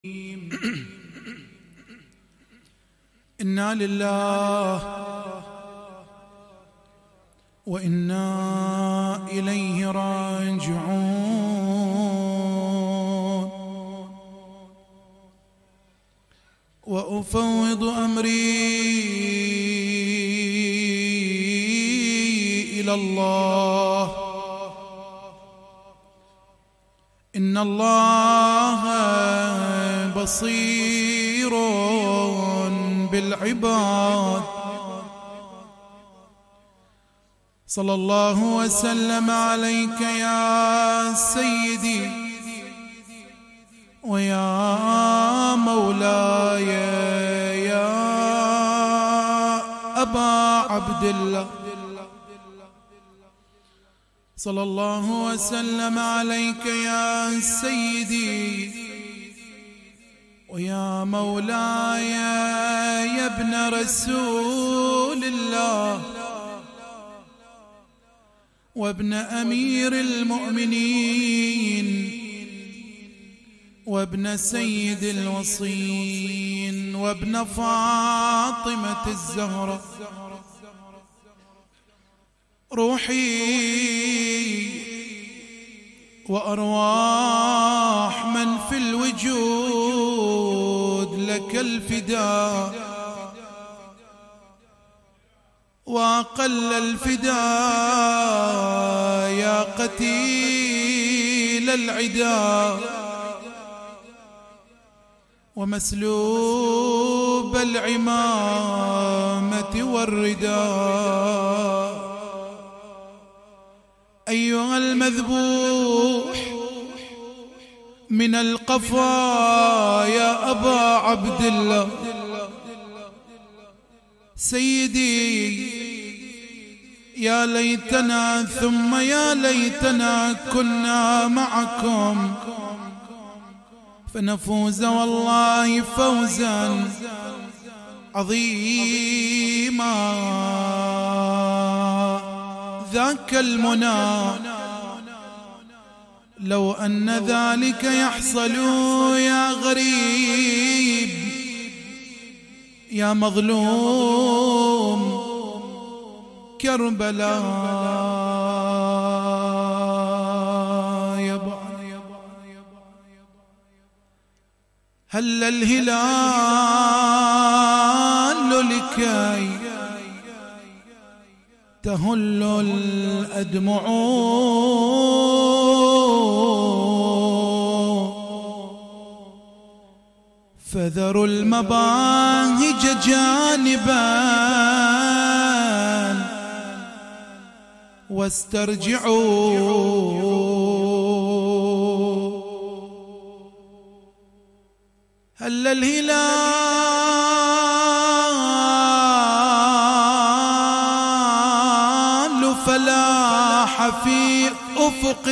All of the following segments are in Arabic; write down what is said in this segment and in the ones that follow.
إنا لله وإنا إليه راجعون وأفوض أمري إلى الله إن الله بصير بالعباد. صلى الله وسلم عليك يا سيدي ويا مولاي يا أبا عبد الله. صلى الله وسلم عليك يا سيدي ويا مولاي يا ابن رسول الله وابن أمير المؤمنين وابن سيد الوصين وابن فاطمة الزهراء. روحي وأرواح من في الوجود لك الفداء وأقل الفداء يا قتيل العدا ومسلوب العمامة والرداء. أيها المذبوح من القفا يا أبا عبد الله سيدي، يا ليتنا ثم يا ليتنا كنا معكم فنفوز والله فوزا عظيما. ذاك المنى لو أن ذلك يحصل يا غريب يا مظلوم كربلاء هل الهلال لكي تهل الأدمع فذروا المباهج جانبا واسترجعوا. هل الهلال فلاح في أفق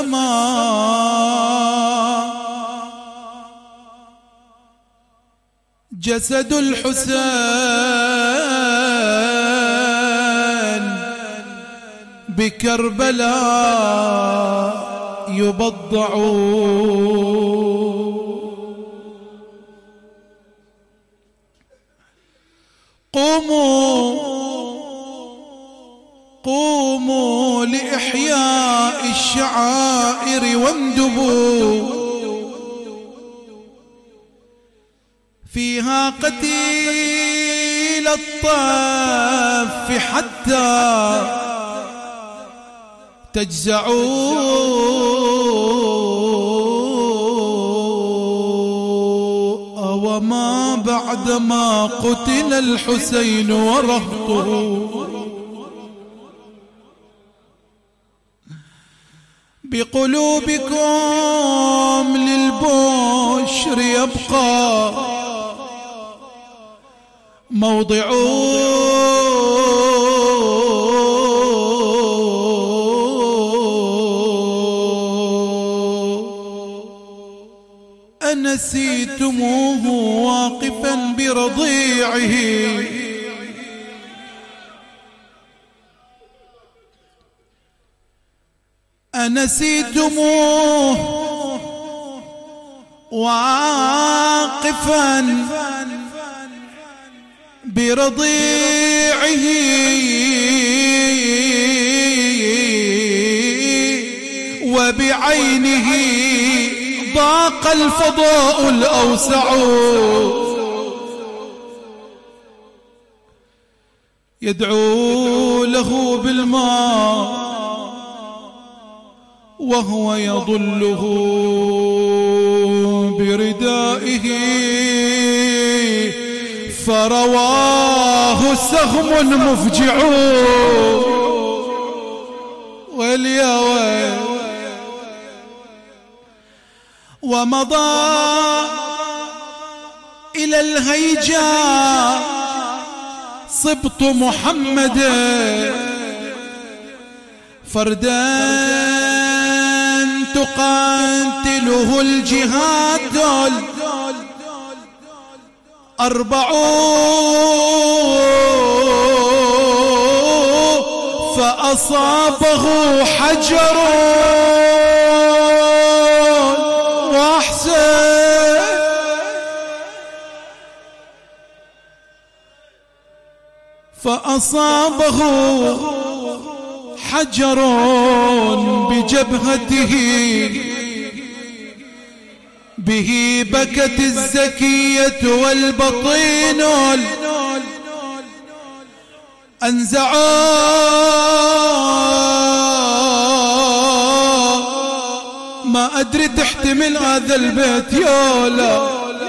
السماء جسد الحسين بكربلاء يبضع. قوموا لإحياء الشعائر واندبوا فيها قتيل الطاف حتى تجزعوا. وما بعدما قتل الحسين ورهطه بقلوبكم للبشر يبقى موضع. أنسيتموه واقفا برضيعه أنسيتموه واقفا واقفا برضيعه وبعينه ضاق الفضاء الأوسع يدعو له بالماء وهو يضله بردائه فرواه سهم مفجع واليا ويل ومضى إلى الهيجاء صبط محمد فردا تقاتله الجهاد 40 فأصابه حجر واحسن فأصابه حجر بجبهته به بكت الزكية والبطين أنزعوا ما أدري تحتمل هذا البيت يولا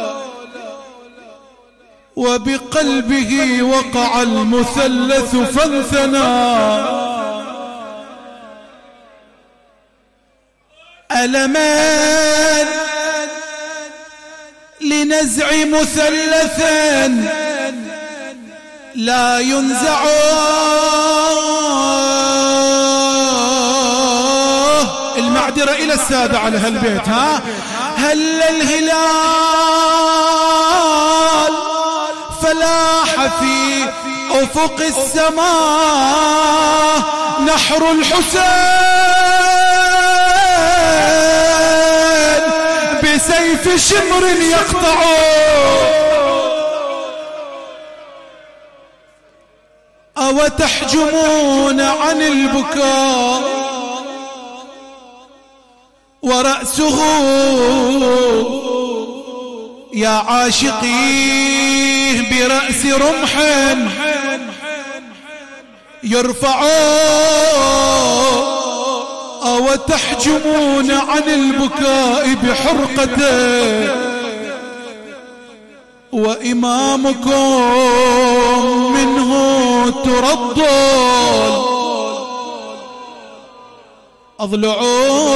وبقلبه وقع المثلث فانثنى ألمان لنزع مثلث لا ينزع المعذرة إلى السادة على هالبيت هل الهلال فلاح في أفق السماء نحر الحسين بسيف شمر يقطع أو تحجمون عن البكاء ورأسه يا عاشقيه برأس رمح يرفع أو تحجمون عن البكاء بحرقته وإمامكم منه ترد أضلعوا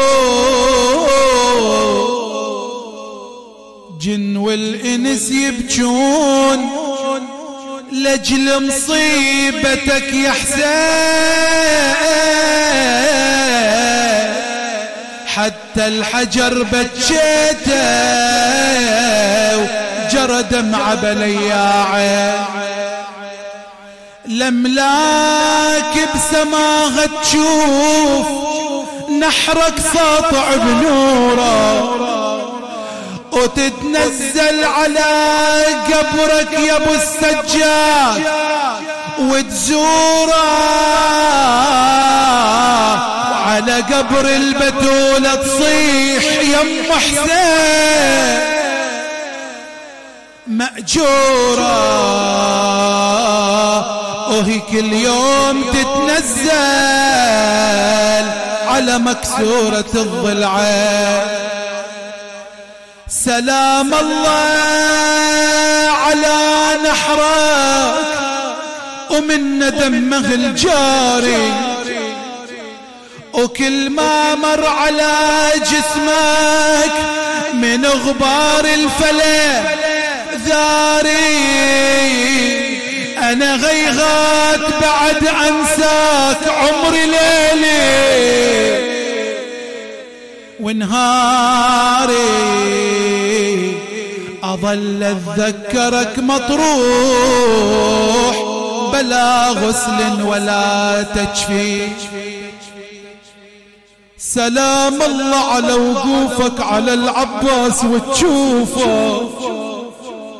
جن والإنس يبكون لأجل مصيبتك يا حسين حتى الحجر بكيته جرى دمع بلياعه لملاك بسماها تشوف نحرك ساطع بنوره وتتنزل على قبرك يا ابو السجاد وتزوره على قبر البتولة تصيح يم حسين مأجورة وهي كل يوم تتنزل على مكسورة الضلعين سلام الله على نحرك ومن دمه الجاري وكل ما مر على جسمك من غبار الفلا ذاري أنا غيغات بعد أنساك عمري ليلي ونهاري أظل أتذكرك مطروح بلا غسل ولا تجفي سلام الله على وقوفك على العباس وتشوفه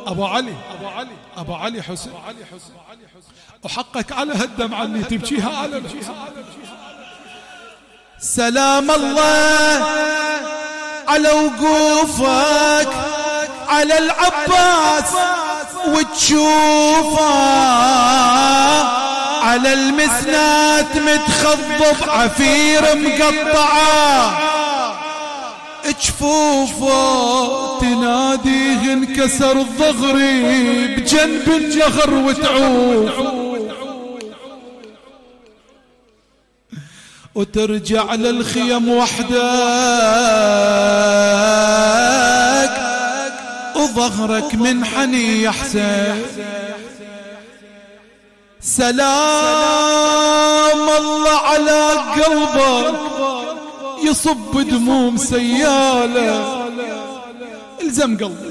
أبو علي حسين، وحقك على هالدمعة اللي تبكيها على الحسين. سلام الله على وقوفك على العباس وتشوفه على المسنات متخضب عفير مقطعه، جفوفه تناديه انكسر الضغري بجنب النهر وتعوف، وترجع للخيم وحدك وظهرك منحني يا حسين. سلام الله على قلبك يصب دموم سيالة، الزم قلبي.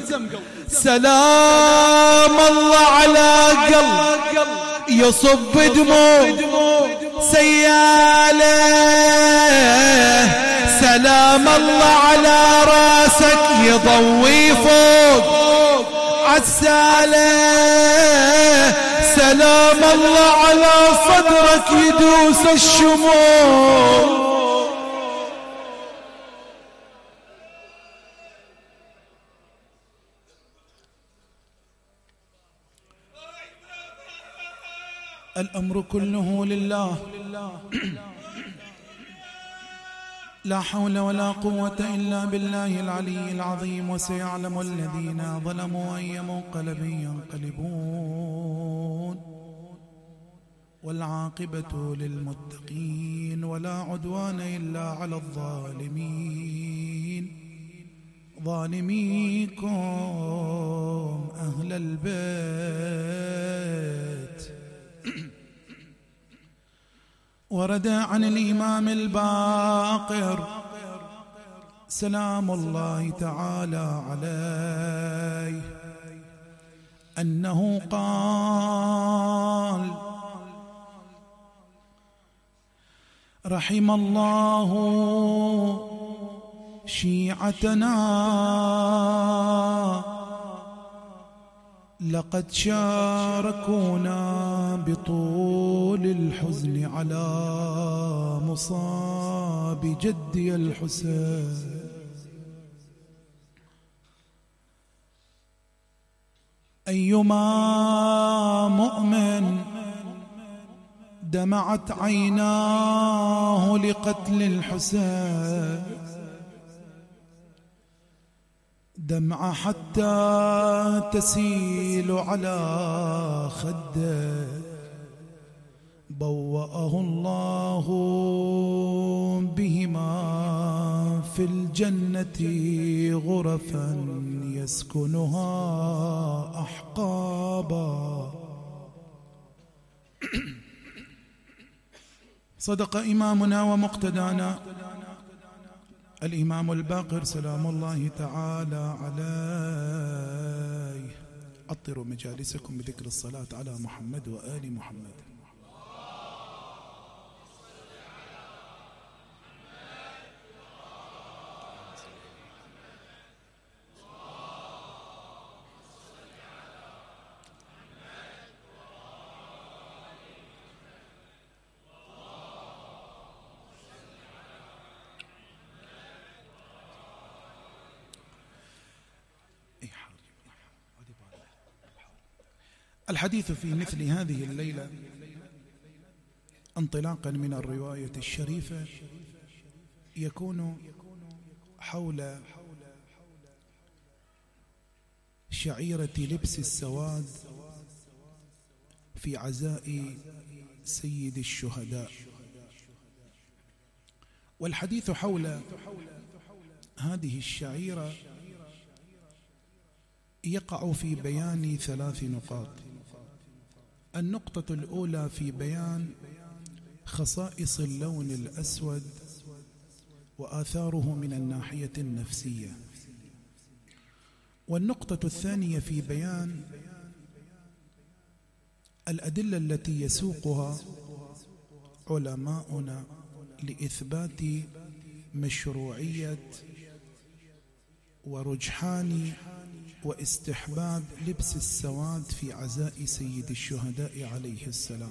سلام الله على قلبك يصب دموم سيالة، سلام الله على راسك يضوي فوق عسالة، سلام الله على صدرك يدوس الشموع. الأمر كله لله، لا حول ولا قوة إلا بالله العلي العظيم. وسيعلم الذين ظلموا أي منقلب ينقلبون، والعاقبة للمتقين، ولا عدوان إلا على الظالمين. ظالميكم أهل البيت. ورد عن الإمام الباقر سلام الله تعالى عليه أنه قال: رحم الله شيعتنا لقد شاركونا بطول الحزن على مصاب جدي الحسين. أيما مؤمن دمعت عيناه لقتل الحسين دمعة حتى تسيل على خده، بوأه الله بهما في الجنة غرفا يسكنها أحقابا. صدق إمامنا ومقتدانا الإمام الباقر سلام الله تعالى عليه. أطروا مجالسكم بذكر الصلاة على محمد وآل محمد. الحديث في مثل هذه الليلة انطلاقا من الرواية الشريفة يكون حول شعيرة لبس السواد في عزاء سيد الشهداء. والحديث حول هذه الشعيرة يقع في بيان 3 نقاط. النقطة الأولى في بيان خصائص اللون الأسود وآثاره من الناحية النفسية. والنقطة الثانية في بيان الأدلة التي يسوقها علماؤنا لإثبات مشروعية ورجحان واستحباب لبس السواد في عزاء سيد الشهداء عليه السلام.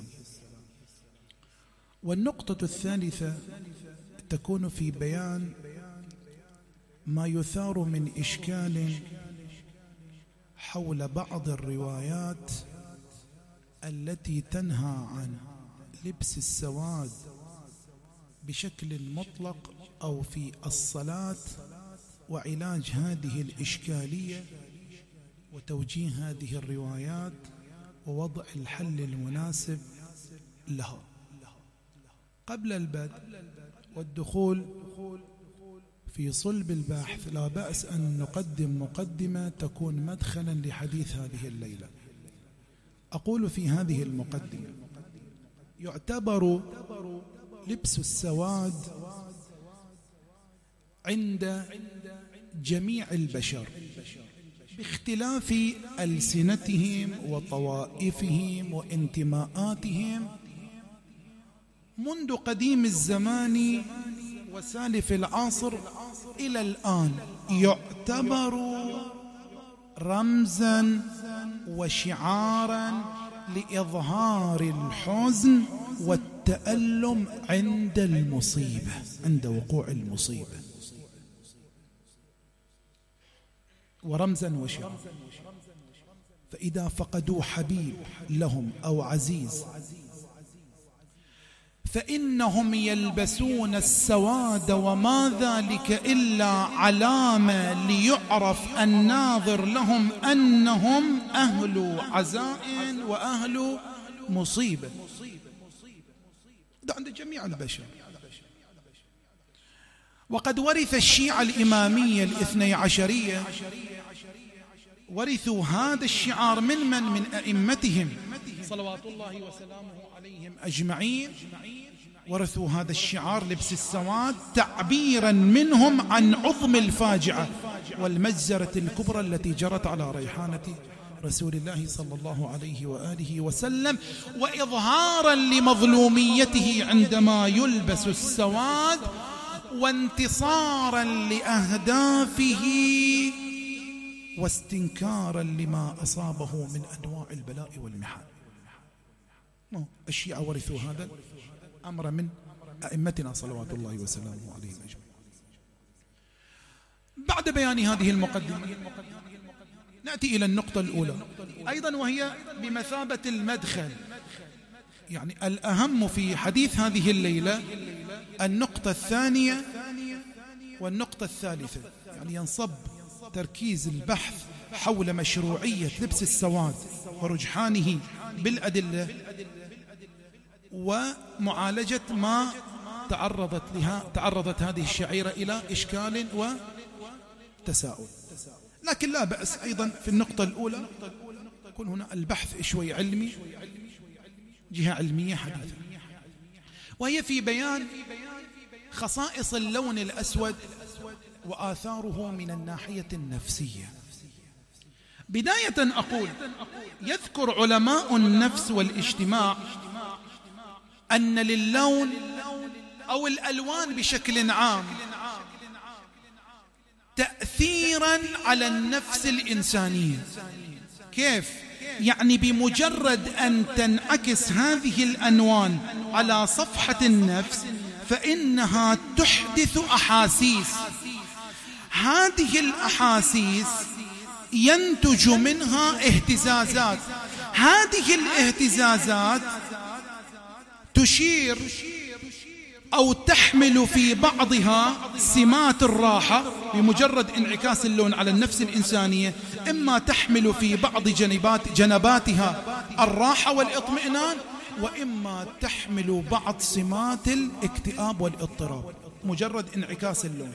والنقطة الثالثة تكون في بيان ما يثار من إشكال حول بعض الروايات التي تنهى عن لبس السواد بشكل مطلق أو في الصلاة، وعلاج هذه الإشكالية وتوجيه هذه الروايات ووضع الحل المناسب لها. قبل البدء والدخول في صلب البحث لا بأس أن نقدم مقدمة تكون مدخلا لحديث هذه الليلة. أقول في هذه المقدمة: يعتبر لبس السواد عند جميع البشر باختلاف ألسنتهم وطوائفهم وانتماءاتهم منذ قديم الزمان وسالف العصر إلى الآن، يعتبر رمزا وشعارا لإظهار الحزن والتألم عند المصيبة، عند وقوع المصيبة، ورمزا وشعارا. فإذا فقدوا حبيب لهم أو عزيز فإنهم يلبسون السواد، وما ذلك إلا علامة ليعرف الناظر لهم أنهم أهل عزاء وأهل مصيبة. ده عند جميع البشر. وقد ورث الشيعة الإمامية الاثني عشرية ورثوا هذا الشعار من أئمتهم صلوات الله وسلامه عليهم أجمعين. ورثوا هذا الشعار لبس السواد تعبيرا منهم عن عظم الفاجعة والمجزرة الكبرى التي جرت على ريحانة رسول الله صلى الله عليه وآله وسلم، وإظهارا لمظلوميته عندما يلبس السواد، وانتصارا لأهدافه واستنكارا لما أصابه من أنواع البلاء والمحن. الشيعة ورثوا هذا أمر من أئمتنا صلوات الله وسلامه عليهم أجمعين. بعد بيان هذه المقدمة نأتي إلى النقطة الأولى أيضا، وهي بمثابة المدخل، يعني الأهم في حديث هذه الليلة النقطة الثانية والنقطة الثالثة. يعني ينصب تركيز البحث حول مشروعية لبس السواد ورجحانه بالأدلة، ومعالجة ما تعرضت هذه الشعيرة إلى إشكال وتساؤل. لكن لا بأس أيضا في النقطة الأولى يكون هنا البحث شوي علمي، جهة علمية حديثة، وهي في بيان خصائص اللون الأسود وآثاره من الناحية النفسية. بداية أقول: يذكر علماء النفس والاجتماع أن للون أو الألوان بشكل عام تأثيرا على النفس الإنسانية. كيف؟ يعني بمجرد أن تنعكس هذه الألوان على صفحة النفس فإنها تحدث أحاسيس. هذه الأحاسيس ينتج منها اهتزازات. هذه الاهتزازات تشير أو تحمل في بعضها سمات الراحة بمجرد انعكاس اللون على النفس الإنسانية، إما تحمل في بعض جنباتها الراحة والاطمئنان، وإما تحمل بعض سمات الاكتئاب والاضطراب، مجرد انعكاس اللون.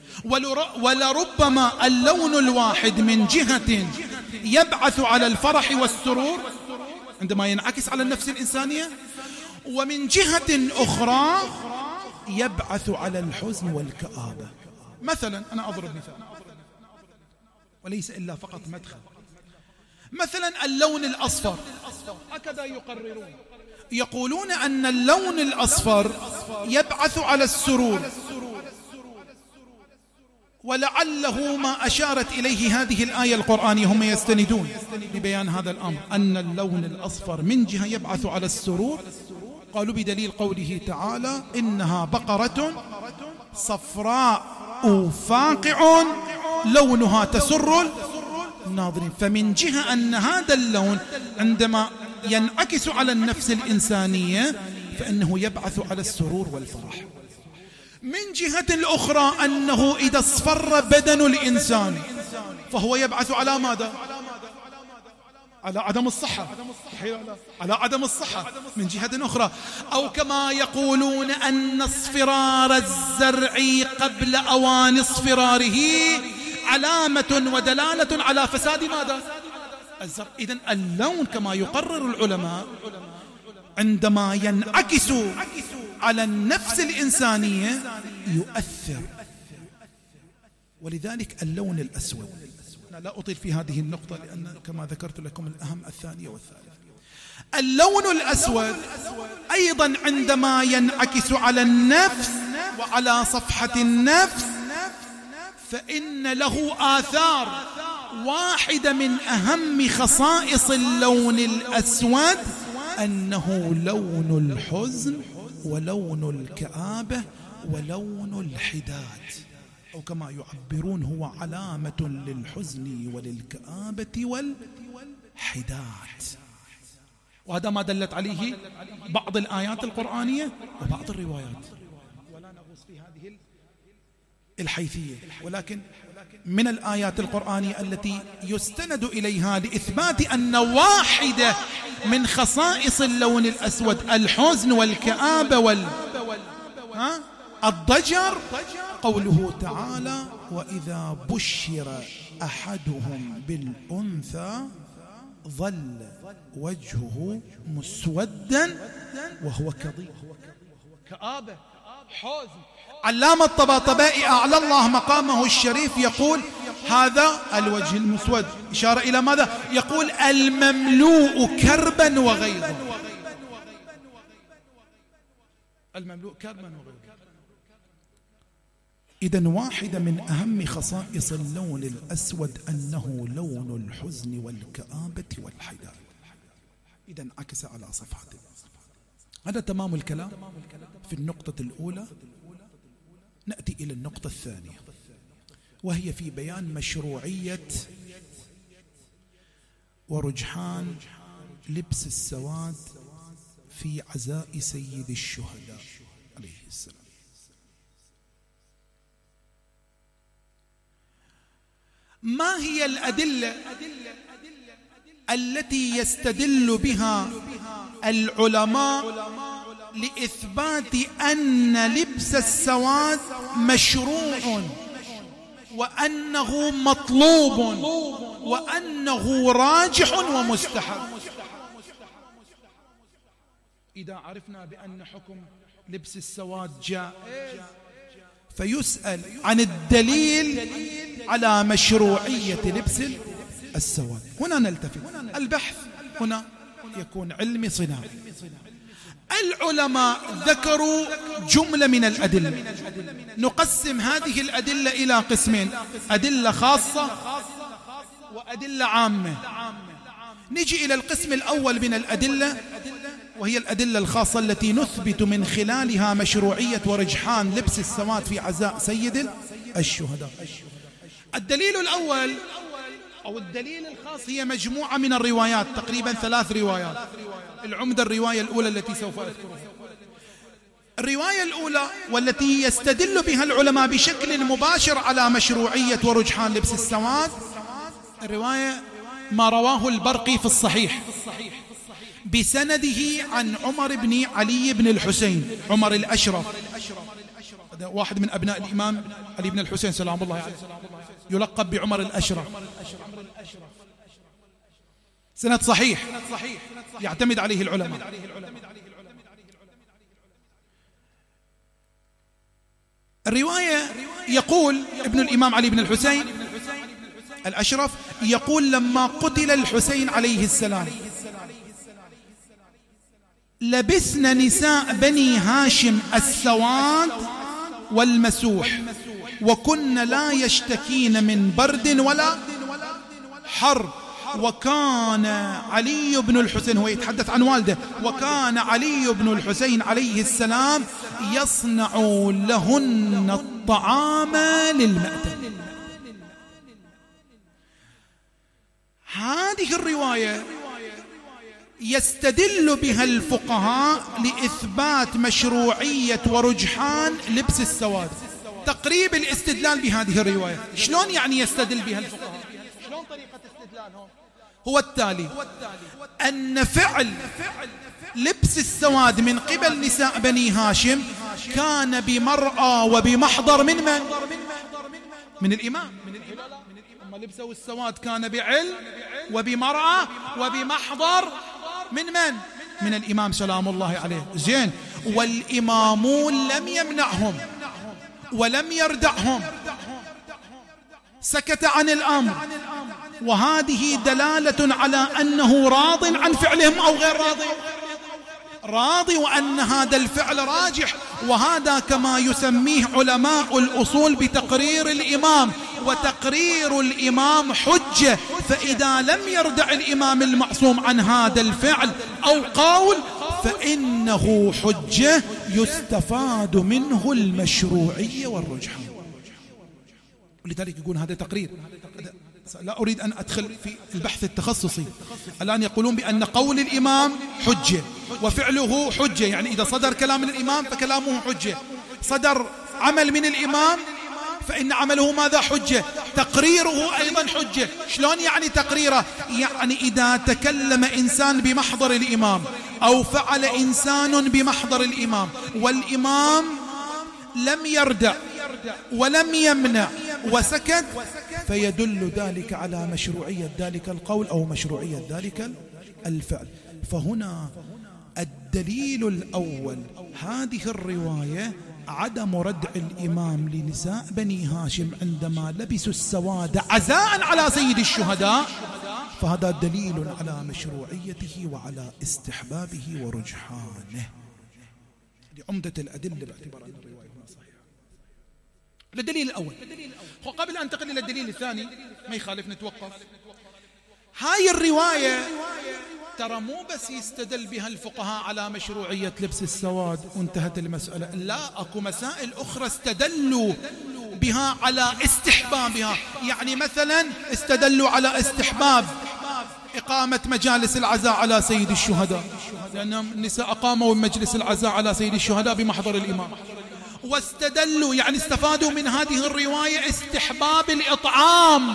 ولربما اللون الواحد من جهة يبعث على الفرح والسرور عندما ينعكس على النفس الإنسانية، ومن جهة أخرى يبعث على الحزن والكآبة. مثلا أنا أضرب مثال وليس إلا فقط مدخل. مثلا اللون الأصفر، هكذا يقررون، يقولون أن اللون الأصفر يبعث على السرور، ولعله ما أشارت إليه هذه الآية القرآنية هم يستندون لبيان هذا الأمر أن اللون الأصفر من جهة يبعث على السرور. قالوا بدليل قوله تعالى إنها بقرة صفراء فاقع لونها تسر الناظرين. فمن جهة أن هذا اللون عندما ينعكس على النفس الإنسانية فإنه يبعث على السرور والفرح. من جهة أخرى أنه إذا اصفر بدن الإنسان فهو يبعث على ماذا؟ على عدم الصحة، على عدم الصحة من جهة أخرى. أو كما يقولون أن اصفرار الزرع قبل أوان اصفراره علامة ودلالة على فساد ماذا؟ الزرع. إذن اللون كما يقرر العلماء عندما ينعكس على النفس الإنسانية يؤثر. ولذلك اللون الأسود، أنا لا أطيل في هذه النقطة لأن كما ذكرت لكم الأهم الثانية والثالثة. اللون الأسود أيضا عندما ينعكس على النفس وعلى صفحة النفس فإن له آثار. واحدة من أهم خصائص اللون الأسود أنه لون الحزن ولون الكآبة ولون الحداد، أو كما يعبرون هو علامة للحزن وللكآبة والحداد. وهذا ما دلت عليه بعض الآيات القرآنية وبعض الروايات، ولا نغوص في هذه الحيثية. ولكن من الآيات القرآنية التي يستند إليها لإثبات أن واحدة من خصائص اللون الأسود الحزن والكآبة الضجر قوله تعالى وإذا بشر أحدهم بالأنثى ظل وجهه مسودا وهو كظيم. كآبة، حزن. علامة الطباطبائي أعلى الله مقامه الشريف يقول هذا الوجه المسود إشارة إلى ماذا؟ يقول المملوء كربا وغيظا. المملوء كربا وغيظا. إذن واحدة من أهم خصائص اللون الأسود أنه لون الحزن والكآبة والحداد. إذن عكس على صفحته. هذا تمام الكلام في النقطة الأولى. نأتي إلى النقطة الثانية وهي في بيان مشروعية ورجحان لبس السواد في عزاء سيد الشهداء عليه السلام. ما هي الأدلة التي يستدل بها العلماء لإثبات أن لبس السواد مشروع وأنه مطلوب وأنه راجح ومستحب؟ إذا عرفنا بأن حكم لبس السواد جائز فيسأل عن الدليل على مشروعية لبس السواد. هنا نلتفت البحث، هنا يكون علمي صناعي. العلماء ذكروا جملة من الأدلة، نقسم هذه الأدلة إلى قسمين: أدلة خاصة وأدلة عامة. نجي إلى القسم الأول من الأدلة وهي الأدلة الخاصة التي نثبت من خلالها مشروعية ورجحان لبس السواد في عزاء سيد الشهداء. الدليل الأول أو الدليل الخاص هي مجموعة من الروايات، تقريبا 3 روايات. العمدة الرواية الأولى التي سوف أذكرها. الرواية الأولى والتي يستدل بها العلماء بشكل مباشر على مشروعية ورجحان لبس السواد الرواية ما رواه البرقي في الصحيح بسنده عن عمر بن علي بن الحسين، عمر الأشرف، هذا واحد من أبناء الإمام علي بن الحسين سلام الله عليه، يلقب بعمر الأشرف. سند صحيح يعتمد عليه العلماء. الرواية يقول ابن الإمام علي بن الحسين الأشرف يقول لما قتل الحسين عليه السلام لبسن نساء بني هاشم السواد والمسوح، وكن لا يشتكين من برد ولا حر. وكان علي بن الحسين، هو يتحدث عن والده، وكان علي بن الحسين عليه السلام يصنع لهن الطعام للمأتم. هذه الرواية يستدل بها الفقهاء لإثبات مشروعية ورجحان لبس السواد. تقريب الاستدلال بهذه الرواية شلون يعني يستدل بها الفقهاء؟ شلون طريقة استدلالهم؟ هو التالي: أن فعل لبس السواد من قبل نساء بني هاشم كان بمرأى وبمحضر من الإمام. أما لبسوا السواد كان بعلم وبمرأى وبمحضر من الإمام سلام الله عليه. زين، والإمامون لم يمنعهم ولم يردعهم، سكت عن الأمر، وهذه دلالة على أنه راض عن فعلهم أو غير راضي، وأن هذا الفعل راجح. وهذا كما يسميه علماء الأصول بتقرير الإمام، وتقرير الإمام حجة. فإذا لم يردع الإمام المعصوم عن هذا الفعل أو قول فإنه حجة يستفاد منه المشروعية والرجحان. ولذلك يقول هذا تقرير. لا أريد أن أدخل في البحث التخصصي. الآن يقولون بأن قول الإمام حجة وفعله حجة، يعني إذا صدر كلام من الإمام فكلامه حجة، صدر عمل من الإمام فإن عمله ماذا؟ حجة. تقريره أيضا حجة. شلون يعني تقريره؟ يعني إذا تكلم إنسان بمحضر الإمام أو فعل إنسان بمحضر الإمام والإمام لم يردع ولم يمنع وسكت، فيدل ذلك على مشروعية ذلك القول أو مشروعية ذلك الفعل. فهنا الدليل الأول هذه الرواية عدم ردع الإمام لنساء بني هاشم عندما لبسوا السواد عزاء على سيد الشهداء، فهذا دليل على مشروعيته وعلى استحبابه ورجحانه. لعمدة الأدلة باعتبار أن الرواية صحيحة. الدليل الأول. وقبل أن انتقل إلى الدليل الثاني ما يخالف نتوقف. هاي الرواية ترى مو بس يستدل بها الفقهاء على مشروعية لبس السواد وانتهت المسألة، لا، أكو مسائل أخرى استدلوا بها على استحبابها. يعني مثلا استدلوا على استحباب إقامة مجالس العزاء على سيد الشهداء، لأن النساء أقاموا مجلس العزاء على سيد الشهداء بمحضر الإمام. واستدلوا يعني استفادوا من هذه الرواية استحباب الإطعام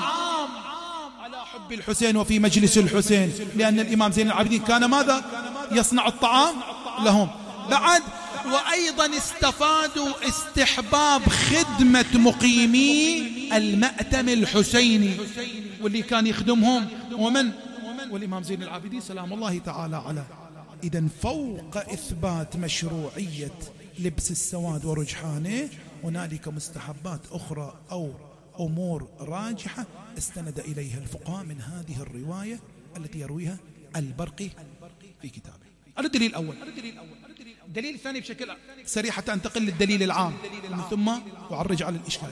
على حب الحسين وفي مجلس الحسين، لأن الإمام زين العابدين كان ماذا؟ يصنع الطعام لهم. بعد وأيضا استفادوا استحباب خدمة مقيمي المأتم الحسيني، واللي كان يخدمهم والإمام زين العابدين سلام الله تعالى عليه. إذن فوق إثبات مشروعية لبس السواد ورجحانه هنالك مستحبات أخرى أو أمور راجحة استند إليها الفقهاء من هذه الرواية التي يرويها البرقي في كتابه. هذا الدليل الأول. الدليل الثاني بشكل سريع حتى أنتقل للدليل العام من ثم أعرج على الإشكال.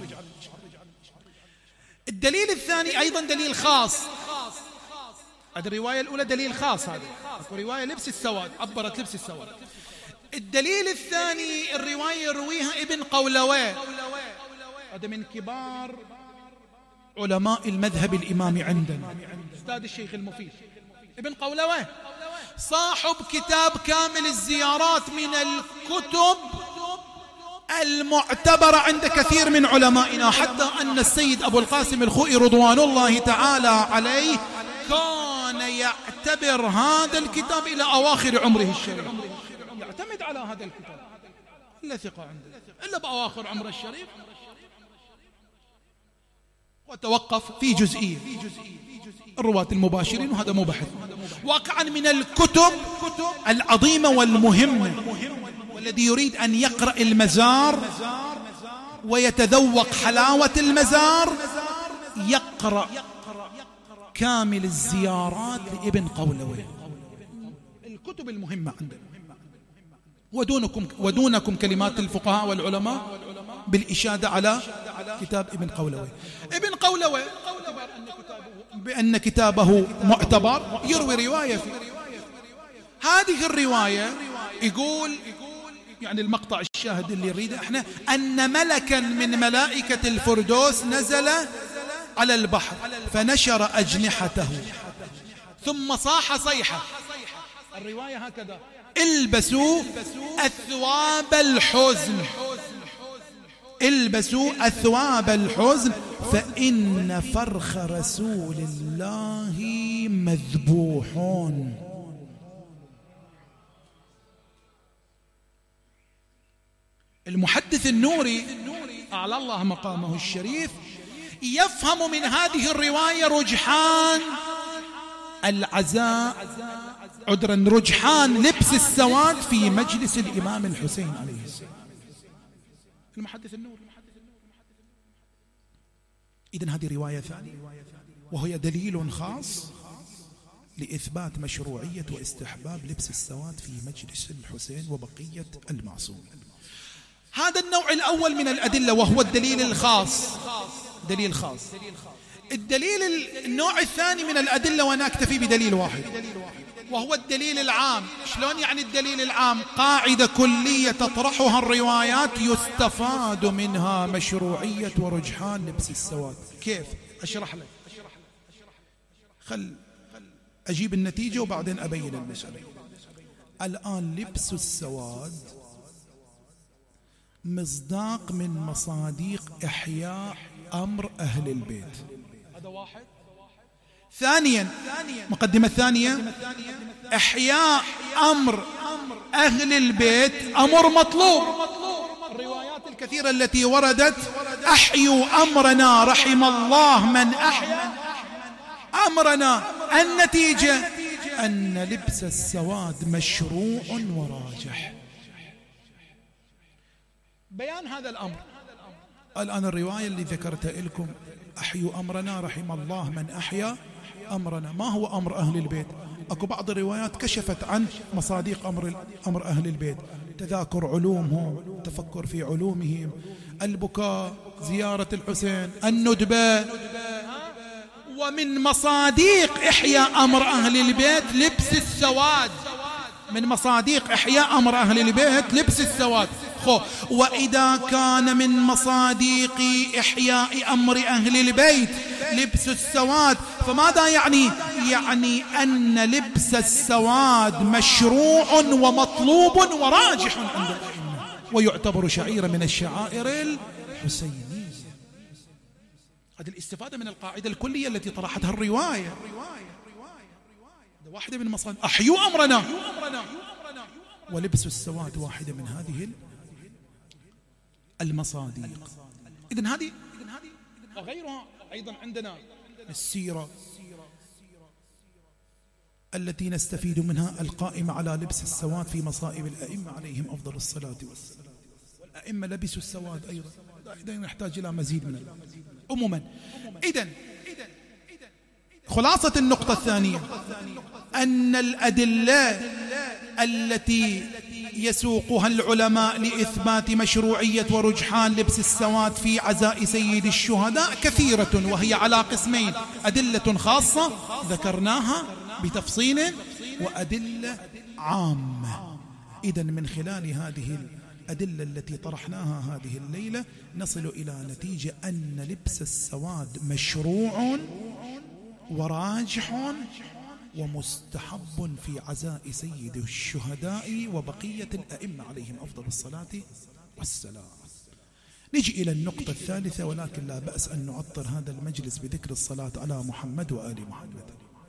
الدليل الثاني أيضا دليل خاص. هذه الرواية الأولى دليل خاص، هذه رواية لبس السواد عبرت لبس السواد. الدليل الثاني الرواية يرويها ابن قولويه، هذا من كبار علماء المذهب الإمامي عندنا، أستاذ الشيخ المفيد ابن قولويه، صاحب كتاب كامل الزيارات من الكتب المعتبرة عند كثير من علمائنا، حتى أن السيد أبو القاسم الخوئي رضوان الله تعالى عليه كان يعتبر هذا الكتاب إلى أواخر عمره الشريف، يعتمد على هذا الكتاب، إلا ثقة عنده إلا بأواخر عمره الشريف، وتوقف في جزئية الرواة المباشرين، وهذا مو بحث، واقعا من الكتب العظيمة والمهمة. والذي يريد أن يقرأ المزار ويتذوق حلاوة المزار يقرأ كامل الزيارات لابن قولويه، الكتب المهمة عندنا. ودونكم كلمات الفقهاء والعلماء بالإشادة على كتاب ابن قولوي. ابن قولوي بأن كتابه معتبر، يروي رواية فيه. هذه الرواية يقول يعني المقطع الشاهد اللي يريده احنا، أن ملكا من ملائكة الفردوس نزل على البحر فنشر أجنحته ثم صاح صيحة. الرواية هكذا: البسوا أثواب الحزن، البسوا أثواب الحزن فإن فرخ رسول الله مذبوحون. المحدث النوري أعلى الله مقامه الشريف يفهم من هذه الرواية رجحان العزاء، عذرا رجحان لبس السواد في مجلس الإمام الحسين عليه السلام. المحدث النوري. إذن هذه رواية ثانية وهي دليل خاص لإثبات مشروعية واستحباب لبس السواد في مجلس الحسين وبقية المعصومين. هذا النوع الأول من الأدلة وهو الدليل الخاص، دليل خاص. الدليل النوع الثاني من الأدلة، وأنا أكتفي بدليل واحد، وهو الدليل العام. شلون يعني الدليل العام؟ قاعدة كلية تطرحها الروايات يستفاد منها مشروعية ورجحان لبس السواد. كيف؟ أشرح لك. خل أجيب النتيجة وبعدين أبين المسألة. الآن لبس السواد مصداق من مصاديق إحياء أمر أهل البيت. هذا واحد. ثانيا، مقدمة ثانية، إحياء أمر أهل البيت أمر مطلوب. الروايات الكثيرة التي وردت: أحيوا أمرنا رحم الله من أحيا أمرنا. النتيجة أن لبس السواد مشروع وراجح. بيان هذا الأمر. الآن الرواية اللي ذكرتها لكم: أحيوا أمرنا رحم الله من أحيا أمرنا، ما هو أمر أهل البيت؟ أكو بعض الروايات كشفت عن مصاديق أمر أهل البيت: تذاكر علومهم، تفكر في علومهم، البكاء، زيارة الحسين، الندبة. ومن مصاديق إحياء أمر أهل البيت لبس السواد. من مصاديق إحياء أمر أهل البيت لبس السواد. وإذا كان من مصاديق إحياء أمر أهل البيت لبس السواد، فماذا يعني؟ يعني أن لبس السواد مشروع ومطلوب وراجح عند الأئمة، ويعتبر شعيرة من الشعائر الحسينية. هذه الاستفادة من القاعدة الكلية التي طرحتها الرواية. واحدة من مصاديق أحيوا أمرنا، ولبس السواد واحدة من هذه المصاديق. إذن هذه وغيرها أيضا عندنا السيرة التي نستفيد منها القائمة على لبس السواد في مصائب الأئمة عليهم أفضل الصلاة والسلام. والأئمة لبسوا السواد أيضا، لا نحتاج إلى مزيد من عموما. إذن خلاصة النقطة الثانية أن الأدلة التي يسوقها العلماء لإثبات مشروعية ورجحان لبس السواد في عزاء سيد الشهداء كثيرة، وهي على قسمين: أدلة خاصة ذكرناها بتفصيل، وأدلة عامة. إذن من خلال هذه الأدلة التي طرحناها هذه الليلة نصل إلى نتيجة أن لبس السواد مشروع وراجح ومستحب في عزاء سيد الشهداء وبقية الأئمة عليهم أفضل الصلاة والسلام. نجي إلى النقطة الثالثة، ولكن لا بأس أن نعطر هذا المجلس بذكر الصلاة على محمد وآل محمد.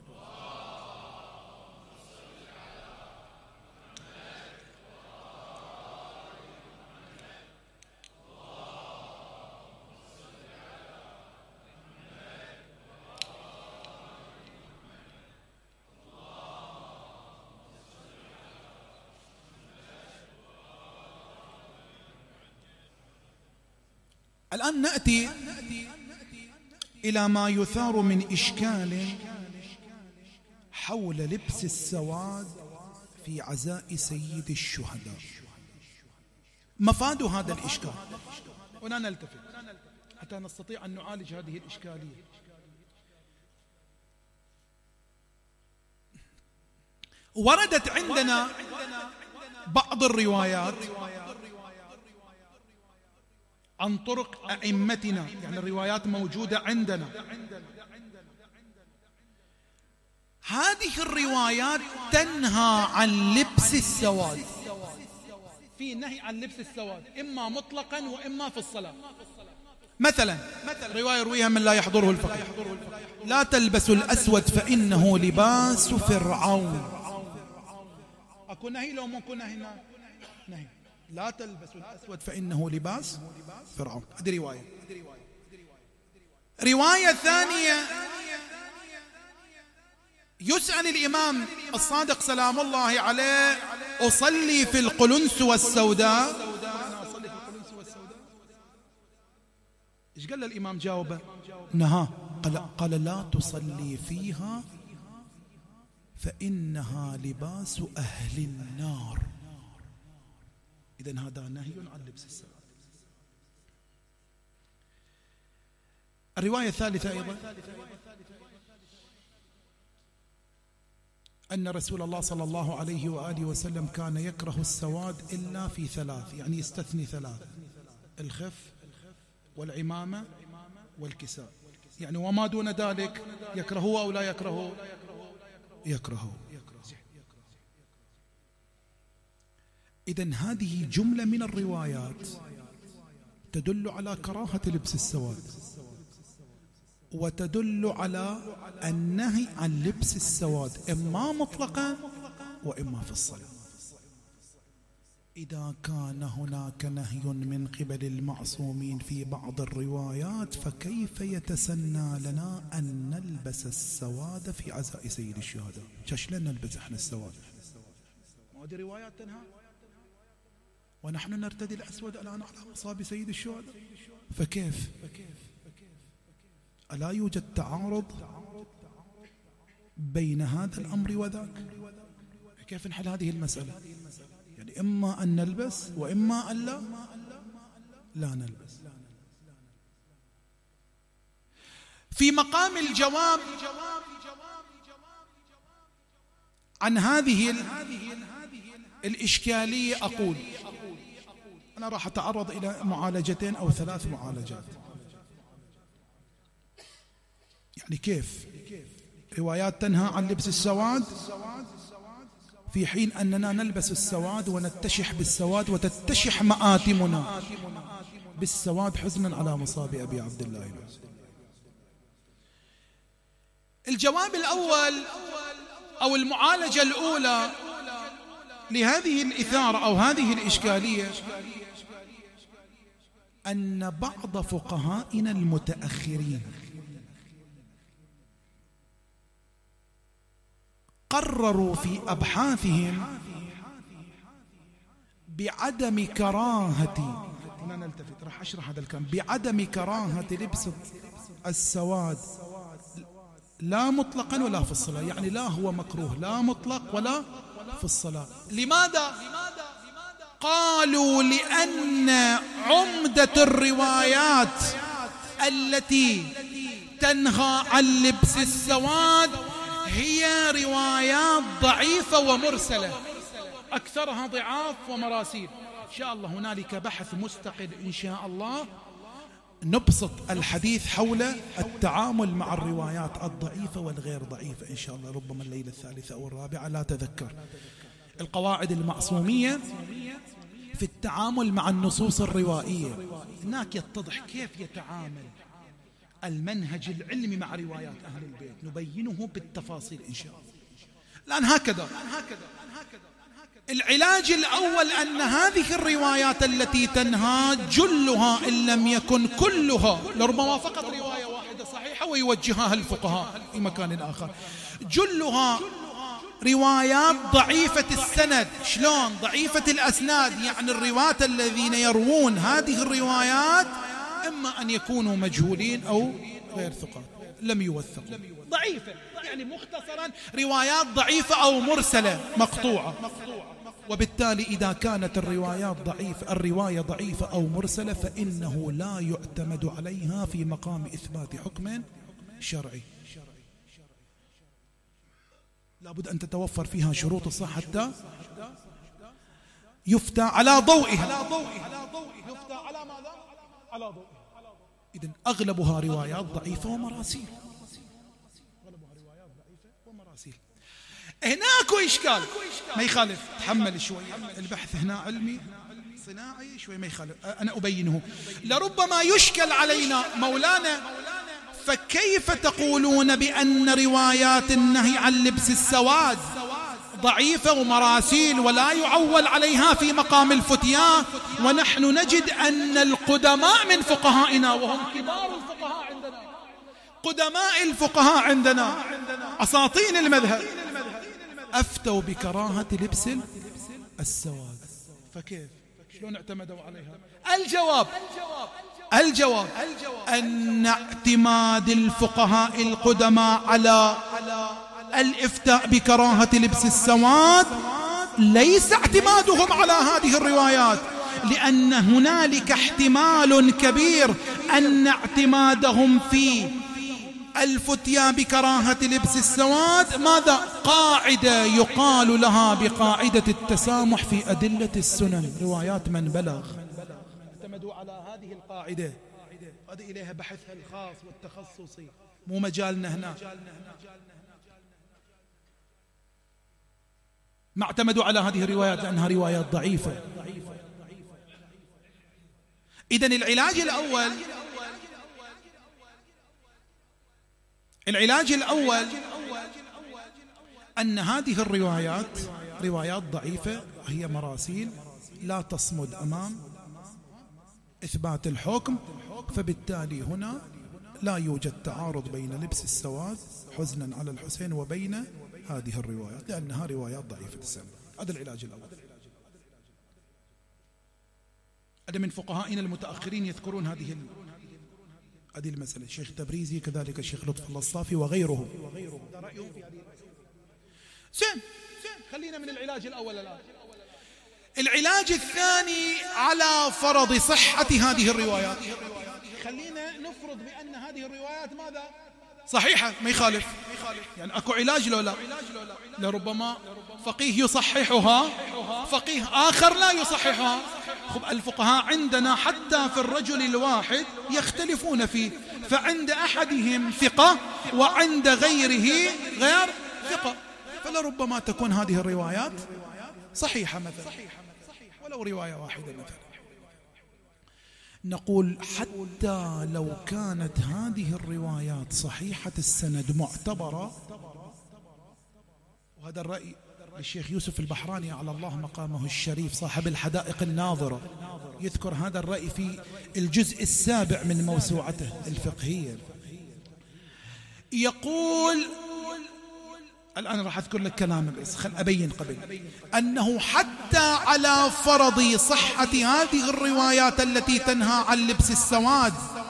الآن نأتي إلى ما يثار من إشكال حول لبس السواد في عزاء سيد الشهداء. مفاد هذا الإشكال هنا نلتفت حتى نستطيع أن نعالج هذه الإشكالية. وردت عندنا بعض الروايات عن طرق أئمتنا، يعني الروايات موجودة عندنا. هذه الروايات تنهى عن لبس السواد، في نهي عن لبس السواد إما مطلقا وإما في الصلاة. مثلا رواية يرويها من لا يحضره الفقيه: لا تلبسوا الأسود فإنه لباس فرعون. أكو نهي لو ما أكو نهي؟ نهي. لا تلبسوا الأسود فإنه لباس فرعون. هذه رواية. رواية ثانية يسأل الإمام الصادق سلام الله عليه: أصلي في القلنس والسوداء؟ أنا أصلي في القلنس والسوداء. إيش قال الإمام؟ جاوبه: نهى. قال لا تصلي فيها فإنها لباس أهل النار. إذن هذا نهي عن لبس السواد. الرواية الثالثة أيضا أن رسول الله صلى الله عليه وآله وسلم كان يكره السواد إلا في ثلاث، يعني يستثني ثلاث: الخف والعمامة والكساء. يعني وما دون ذلك يكرهه أو لا يكرهه؟ يكرهه. إذن هذه جملة من الروايات تدل على كراهة لبس السواد، وتدل على النهي عن لبس السواد إما مطلقا وإما في الصلاة. إذا كان هناك نهي من قبل المعصومين في بعض الروايات، فكيف يتسنى لنا أن نلبس السواد في عزاء سيد الشهداء؟ شلون نلبس احنا السواد؟ هذه روايات تنهى ونحن نرتدي الأسود الآن على مصاب سيد الشهداء، فكيف؟ ألا يوجد تعارض بين هذا الأمر وذاك؟ كيف نحل هذه المسألة؟ يعني إما أن نلبس وإما أن لا نلبس. في مقام الجواب عن هذه الإشكالية أقول أنا راح أتعرض إلى معالجتين أو ثلاث معالجات. يعني كيف روايات تنهى عن لبس السواد في حين أننا نلبس السواد ونتشح بالسواد وتتشح مآتمنا بالسواد حزنا على مصاب أبي عبد الله. الجواب الأول أو المعالجة الأولى لهذه الإثارة أو هذه الإشكالية أن بعض فقهائنا المتأخرين قرروا في أبحاثهم بعدم كراهة، هنا نلتفت راح أشرح هذا الكلام، بعدم كراهة لبس السواد لا مطلقا ولا في الصلاة. يعني لا هو مكروه لا مطلق ولا في الصلاة. لماذا؟ قالوا لأن عمدة الروايات التي تنهى عن لبس السواد هي روايات ضعيفة ومرسلة، أكثرها ضعاف ومراسيل. إن شاء الله هنالك بحث مستقل إن شاء الله نبسط الحديث حول التعامل مع الروايات الضعيفة والغير ضعيفة إن شاء الله، ربما الليلة الثالثة أو الرابعة لا تذكر. القواعد المعصومية في التعامل مع النصوص الروائية، هناك يتضح كيف يتعامل المنهج العلمي مع روايات أهل البيت، نبينه بالتفاصيل إن شاء الله. الآن هكذا العلاج الأول أن هذه الروايات التي تنهى جلها إن لم يكن كلها، لربما فقط رواية واحدة صحيحة ويوجهها الفقهاء في مكان آخر، جلها روايات ضعيفة السند. شلون ضعيفة الأسناد؟ يعني الرواة الذين يروون هذه الروايات إما أن يكونوا مجهولين أو غير ثقات لم يوثقوا، ضعيفة. يعني مختصرا روايات ضعيفة أو مرسلة مقطوعة. وبالتالي إذا كانت الرواية ضعيفة أو مرسلة فإنه لا يعتمد عليها في مقام إثبات حكم شرعي. لابد أن تتوفر فيها شروط الصحة حتى يفتى على ضوئها. يفتى على ماذا؟ على ضوئها. إذن أغلبها روايات ضعيفة ومراسيل. هناك إشكال ما يخالف، تحمل شوي، البحث هنا علمي صناعي شوي ما يخالف، أنا أبينه. لربما يشكل علينا مولانا، فكيف تقولون بأن روايات النهي عن لبس السواد ضعيفة ومراسيل ولا يعول عليها في مقام الفتيان، ونحن نجد أن القدماء من فقهائنا وهم كبار الفقهاء عندنا، قدماء الفقهاء عندنا، أساطين المذهب، أفتوا بكراهة لبس السواد. فكيف؟ شلون اعتمدوا عليها؟ الجواب أن اعتماد الفقهاء القدماء على الإفتاء بكراهة لبس السواد ليس اعتمادهم على هذه الروايات، لأن هنالك احتمال كبير أن اعتمادهم في الفتيا بكراهة لبس السواد ماذا؟ قاعدة يقال لها بقاعدة التسامح في أدلة السنن، روايات من بلغ. اعتمدوا على هذه القاعدة، هذه إليها بحثها الخاص والتخصصي، مو مجالنا هنا. ما اعتمدوا على هذه الروايات لأنها روايات ضعيفة. إذن العلاج الأول أن هذه الروايات روايات ضعيفة، هي مراسيل لا تصمد أمام إثبات الحكم، فبالتالي هنا لا يوجد تعارض بين لبس السواد حزنا على الحسين وبين هذه الروايات، لأنها روايات ضعيفة السند. هذا العلاج الأول. هذا من فقهائنا المتأخرين يذكرون هذه المسألة، الشيخ تبريزي كذلك الشيخ لطف الله الصافي وغيرهم. زين، خلينا من العلاج الأول الآن. العلاج الثاني على فرض صحة هذه الروايات، خلينا نفرض بأن هذه الروايات ماذا؟ صحيحة، ما يخالف، يعني أكو علاج لو لا؟ لربما فقيه يصححها، فقيه آخر لا يصححها. خب الفقهاء عندنا حتى في الرجل الواحد يختلفون فيه، فعند أحدهم ثقة وعند غيره غير ثقة، فلربما تكون هذه الروايات صحيحة مثلا، ولو رواية واحدة مثلا. نقول حتى لو كانت هذه الروايات صحيحة السند معتبرة، وهذا الرأي الشيخ يوسف البحراني على الله مقامه الشريف صاحب الحدائق الناظرة يذكر هذا الرأي في الجزء 7 من موسوعته الفقهية. يقول، الآن راح أذكر لك كلامه بس خل أبين قبل، أنه حتى على فرض صحة هذه الروايات التي تنهى عن لبس السواد،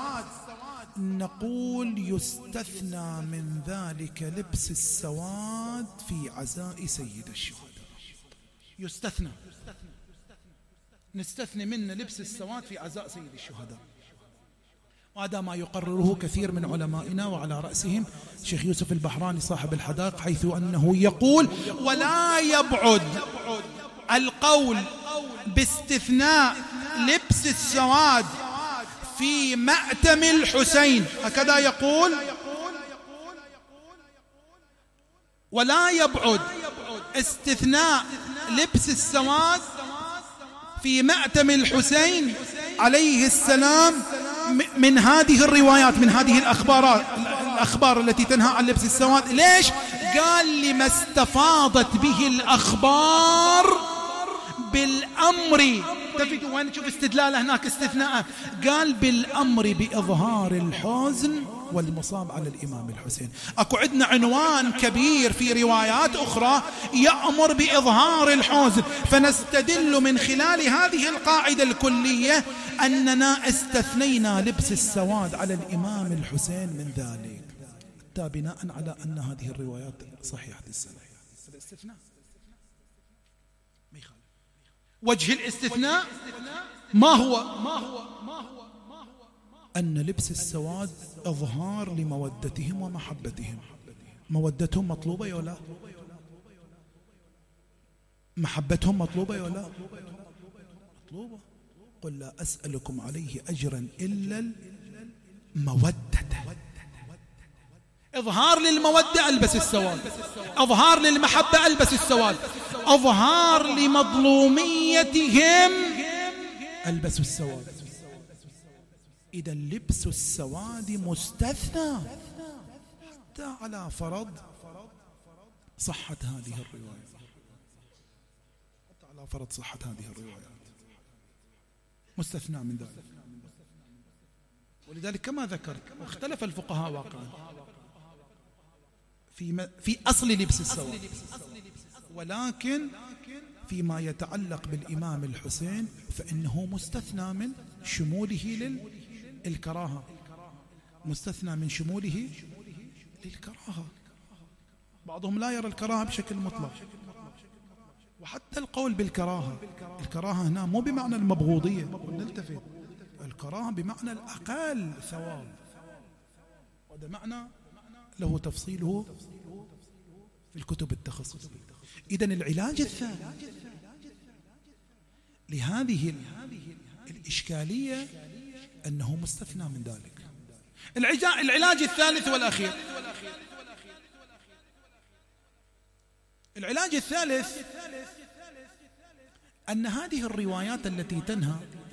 نقول يستثنى من ذلك لبس السواد في عزاء سيد الشهداء. يستثنى، نستثني من لبس السواد في عزاء سيد الشهداء، وهذا ما يقرره كثير من علمائنا وعلى رأسهم الشيخ يوسف البحراني صاحب الحدائق، حيث أنه يقول ولا يبعد القول باستثناء لبس السواد في مأتم الحسين، هكذا يقول، ولا يبعد استثناء لبس السواد في مأتم الحسين عليه السلام من هذه الروايات، من هذه الأخبار التي تنهى عن لبس السواد. ليش؟ قال لما استفاضت به الأخبار بالأمر، تفيدوا وين؟ شوف استدلاله هناك استثناء، قال بالأمر بإظهار الحزن والمصاب على الإمام الحسين. أكو عندنا عنوان كبير في روايات أخرى يأمر بإظهار الحزن، فنستدل من خلال هذه القاعدة الكلية أننا استثنينا لبس السواد على الإمام الحسين من ذلك، بناء على أن هذه الروايات صحيحة السند. هذا استثناء ما يخالف. وجه الاستثناء ما هو؟ أن لبس السواد إظهار لمودتهم ومحبتهم. مودتهم مطلوبة يا لا؟ محبتهم مطلوبة يا لا؟ مطلوبة. قل لا أسألكم عليه أجرا إلا المودة. إظهار للمودة ألبس السواد، إظهار للمحبة ألبس السواد، إظهار لمظلوميتهم ألبس السواد. إذا لبس السواد مستثنى حتى على فرض صحة هذه الرواية، حتى على فرض صحة هذه الروايات مستثنى من ذلك. ولذلك كما ذكرت واختلف الفقهاء واقعا في أصل لبس السواد، ولكن فيما يتعلق بالإمام الحسين فإنه مستثنى من شموله للكراهة، مستثنى من شموله للكراهة. بعضهم لا يرى الكراهة بشكل مطلق، وحتى القول بالكراهة، الكراهة هنا مو بمعنى المبغوضية، نلتفت، الكراهة بمعنى الأقل ثواب، وهذا معنى له تفصيله في الكتب التخصصية. إذن العلاج الثاني لهذه الإشكالية أنه مستثنى من ذلك. العلاج الثالث والأخير، العلاج الثالث أن هذه الروايات التي تنهى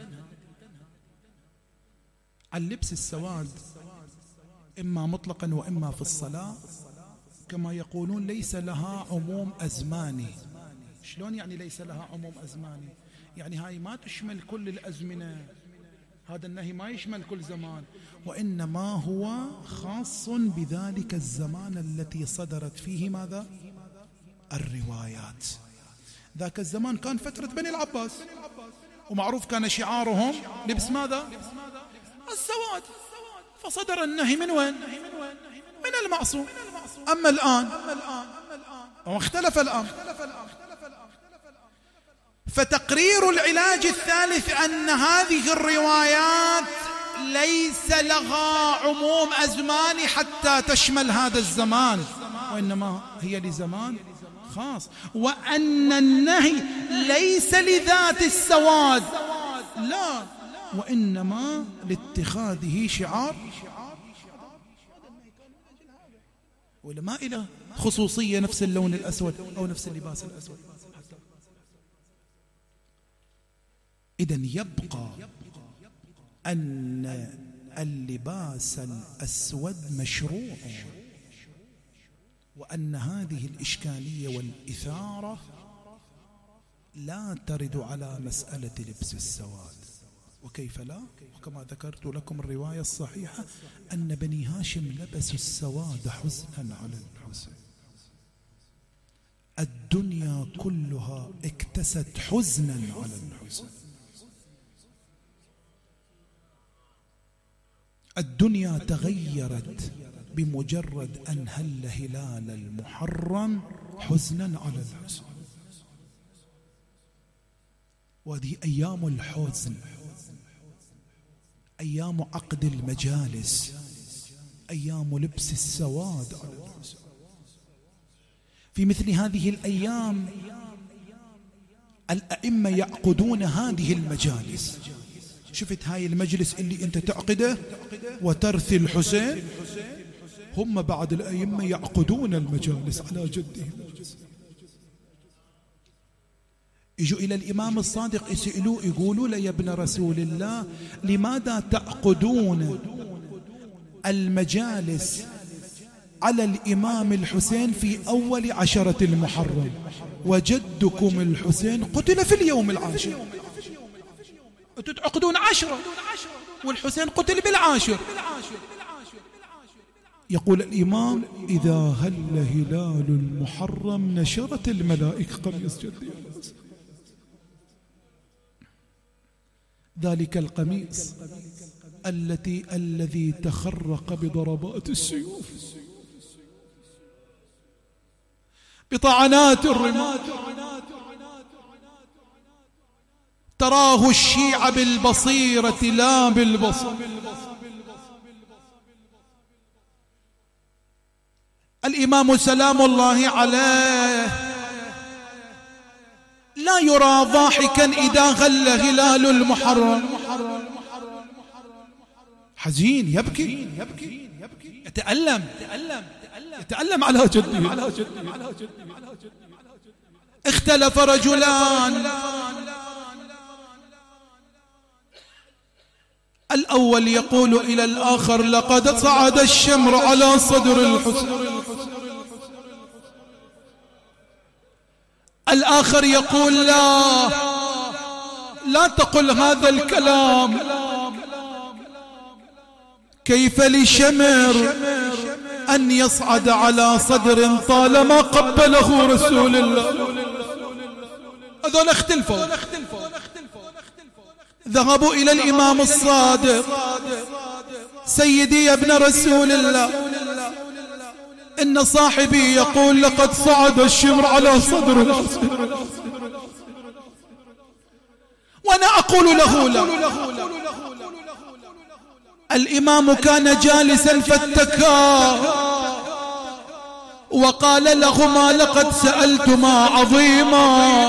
عن لبس السواد إما مطلقا وإما في الصلاة كما يقولون ليس لها عموم أزماني. شلون يعني ليس لها عموم أزماني؟ يعني هاي ما تشمل كل الأزمنة، هذا النهي ما يشمل كل زمان، وإنما هو خاص بذلك الزمان التي صدرت فيه ماذا؟ الروايات. ذاك الزمان كان فترة بني العباس، ومعروف كان شعارهم لبس ماذا؟ السواد، فصدر النهي من وين؟ من المعصوم. أما الآن واختلف الأمر، فتقرير العلاج الثالث أن هذه الروايات ليس لها عموم أزماني حتى تشمل هذا الزمان، وإنما هي لزمان خاص، وأن النهي ليس لذات السواد، لا، وإنما لاتخاذه شعار، ولا ما إلى خصوصية نفس اللون الأسود أو نفس اللباس الأسود. إذن يبقى أن اللباس الأسود مشروع، وأن هذه الإشكالية والإثارة لا ترد على مسألة لبس السواد. وكيف لا؟ وكما ذكرت لكم الرواية الصحيحة أن بني هاشم لبسوا السواد حزنا على الحسين. الدنيا كلها اكتست حزنا على الحسين. الدنيا تغيرت بمجرد أن هل هلال المحرم حزنا على الحسين. وهذه أيام الحزن، أيام عقد المجالس، أيام لبس السواد على الحسين. في مثل هذه الأيام الأئمة يعقدون هذه المجالس. شفت هاي المجلس اللي انت تعقده وترثي الحسين، هم بعد الأئمة يعقدون المجالس على جدهم. يجوا إلى الإمام الصادق يسألوه، يقولوا له يا ابن رسول الله لماذا تعقدون المجالس على الإمام الحسين في أول عشرة المحرم وجدكم الحسين قتل في اليوم العاشر، تتعقدون 10 والحسين قتل بالعاشر. يقول الإمام إذا هل هلال المحرم نشرت الملائكة قميص جدي، ذلك القميص الذي تخرق بضربات السيوف، بطعنات الرماح، تراه الشيعة بالبصيرة لا بالبصر. الإمام سلام الله عليه لا يرى ضاحكا إذا غل هلال المحرم، حزين يبكي يتألم على جده. اختلف رجلان، الأول يقول إلى الآخر لقد صعد الشمر على صدر الحسين. الآخر يقول لا تقل هذا الكلام، كيف لشمر أن يصعد على صدر طالما قبله رسول الله. هذول اختلفوا، ذهبوا إلى الإمام الصادق، سيدي يا ابن رسول الله، إن صاحبي يقول لقد صعد الشمر على صدر الحسين، وأنا أقول له لا. الإمام كان جالسا فاتكا وقال لهما لقد سألتما عظيما،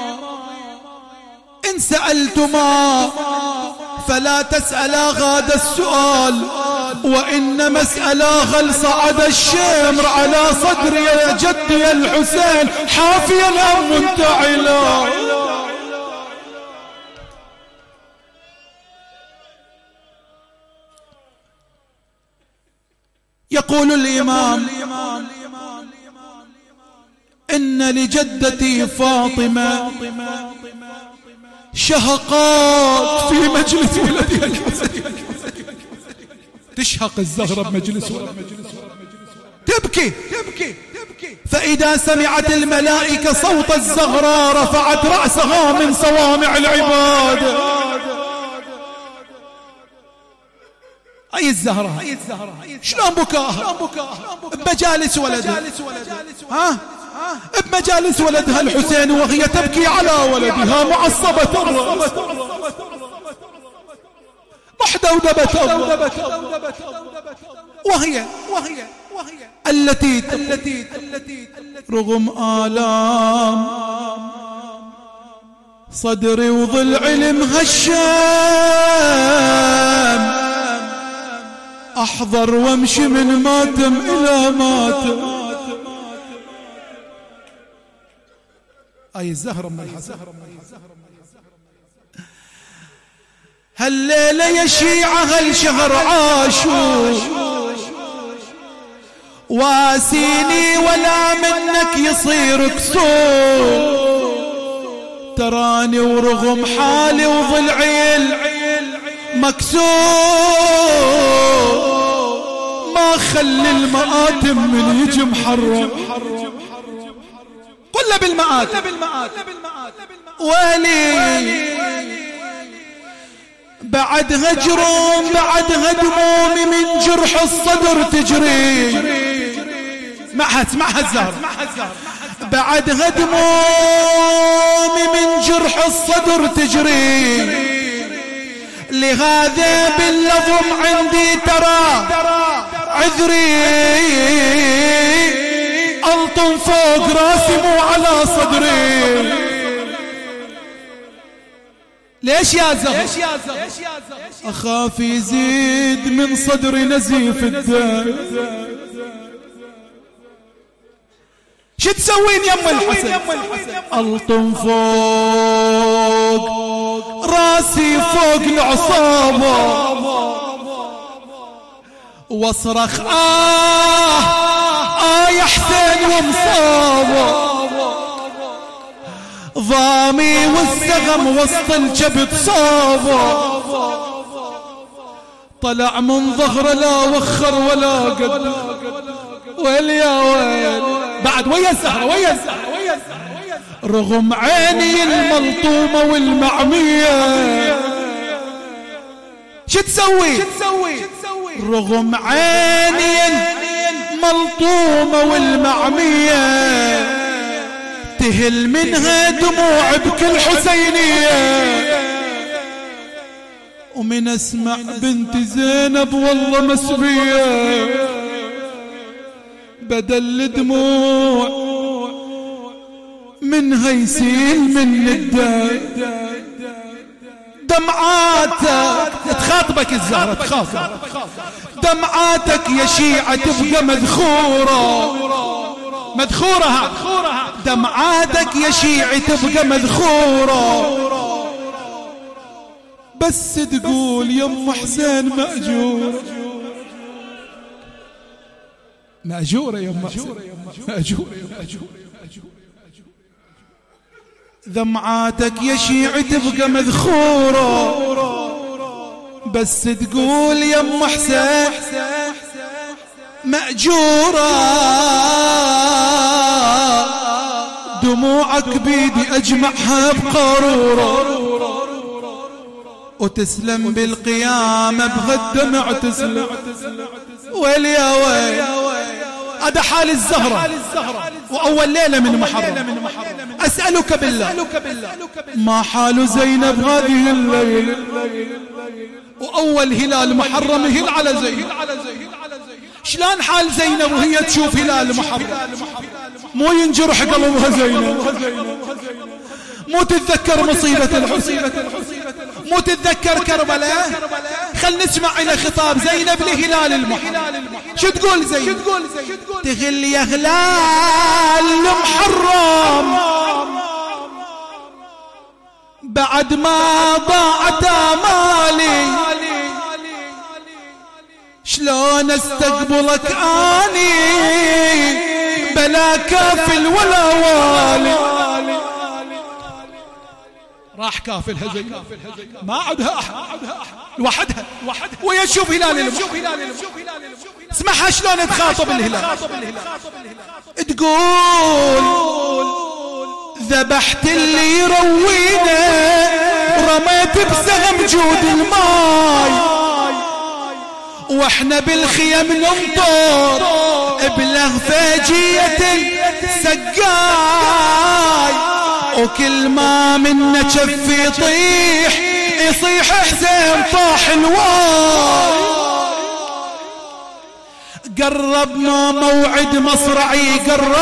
إن سألتما فلا تسألا غاد السؤال، وإن مسألة هل صعد الشمر على صدري يا جدي الحسين حافيا أم منتعلا. يقول الإمام إن لجدتي فاطمة شهقات في مجلس ولدها الحسين، تشهق الزهرة بمجلس ولدها، تبكي. فإذا سمعت الملائكة صوت الزهرة رفعت رأسها من صوامع العباد. أي الزهرة شلون بكاها بمجالس ولدها، بمجالس ولدها الحسين وهي تبكي على ولدها معصبة الرأس محدودبة الرأس، وهي التي رغم آلام صدري وضلعي المهشام أحضر وامشي من ماتم إلى ماتم. أي الزهرة من الحسن. هالليلة يا شيعة هالشهر عاشوا واسيني ولا منك يصير كسور، تراني ورغم حالي وضلعي مكسور ما خلي المآتم من يجي محرم. كله بالمآتم ويلي بعد هجرهم بعد هدمومي من جرح الصدر تجري. اسمعها الزهر بعد هدمومي من جرح الصدر تجري، لهذا باللظم عندي ترى عذري، ألطم فوق راسي مو على صدري. ليش يا زهر أخاف يزيد من صدري نزيف الدم. شو تسوين يم الحسن؟ ألطم فوق راسي فوق العصابة واصرخ يا حسين ومصابة، ضامي والسغم وسط الجبت صابة، طلع من ظهره لا وخر ولا قد. ويل يا ويل بعد ويا الزهرة رغم عيني الملطومة والمعمية. شو تسوي رغم عيني الملطومة والمعمية؟ تهل منها دموع بكل حسينية. ومن اسمع بنت زينب والله مسبية بدل الدموع منها يسيل من الدم. دمعاتك تخاطبك الزهرة تخاطب، دمعاتك يا شيعة تبقى مذخورة مذخورة، دمعاتك يا شيعة تبقى مذخورة، بس تقول يم حسين مأجورة. مأجورة يم حسين مأجورة. دمعاتك يا شيعة تبقى مذخورة، بس تقول يم حسين مأجورة. دموعك بيدي أجمعها بقارورة، وتسلم بالقيامة بغد دمع تسلم. ويل يا ويل، هذا حال الزهرة وأول ليلة من محرم. أسألك بالله ما حال زينب هذه الليلة وأول هلال محرم يهل على زينب؟ شلون حال زينب وهي تشوف هلال محرم؟ مو ينجرح قلبها زينب، مو تتذكر مصيبة الحسين، مو تتذكر كربلاء؟ خل نسمع إلى خطاب زينب لهلال المحرم. شو تقول زينب؟ تغل يا هلال المحرم بعد ما ضاعت آمالي، شلون استقبلك اني بلا كافل ولا والي. راح كافلها زينب ما عدها احد لوحدها ويشوف هلال المحرم. اسمعها شلون تخاطب الهلال، تقول ذبحت اللي يروينا رميت بسهم جود الماي، واحنا بالخيم نمطر بلهفاجية السقاي، وكل ما منا جف يطيح يصيح حسين طاح الواي. قربنا موعد مصرعي،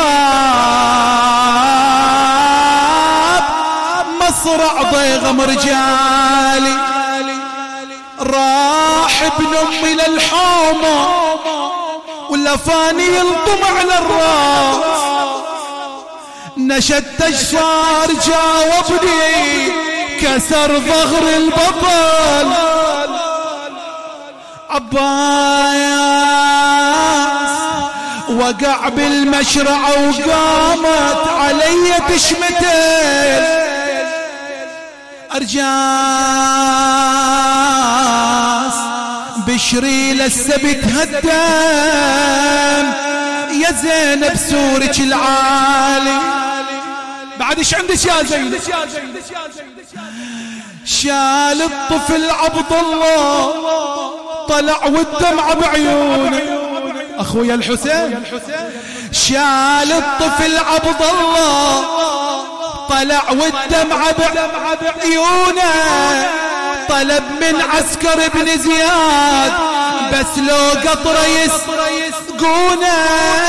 قرب مصرع ضيغم رجالي، راح ابن امي للحومة واللفاني يلطم على الراس، نشدت اجفار جاوبني كسر ظهر البطل. عباس وقع بالمشرعة وقامت علي تشمتل، أرجاس بشري للسبت هدام يا زينب سورك العالي. بعد ايش عندك يا زينب؟ شال الطفل عبد الله طلع والدمع بعيونه، اخويا الحسين شال الطفل عبد الله طلع والدمع بعيونه، طلب من عسكر ابن زياد بس لو قطره يسقونه،